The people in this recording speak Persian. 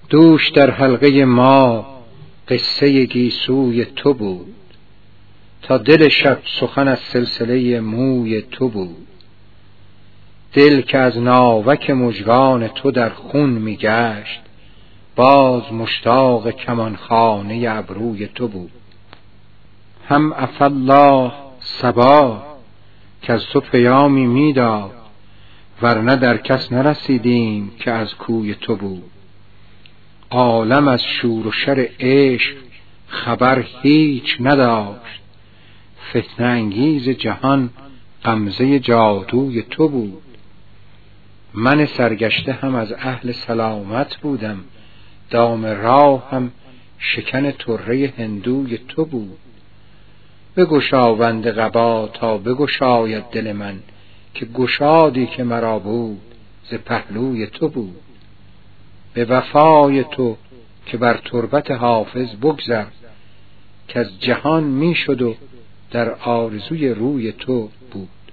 دوش در حلقه ما قصه گیسوی تو بود، تا دل شب سخن از سلسله موی تو بود. دل که از ناوک مژگان تو در خون میگشت، باز مشتاق کمانخانه ابروی تو بود. هم عفالله صبا که از تو پیامی میداد، ورنه در کس نرسیدیم که از کوی تو بود. عالم از شور و شر عشق خبر هیچ نداشت، فتنه انگیز جهان غمزه جادوی تو بود. من سرگشته هم از اهل سلامت بودم، دام راه هم شکن طره هندوی تو بود. بگشا بند قبا تا بگشاید دل من، که گشادی که مرا بود ز پهلوی تو بود. به وفای تو که بر تربت حافظ بگذر، که از جهان می شد و در آرزوی روی تو بود.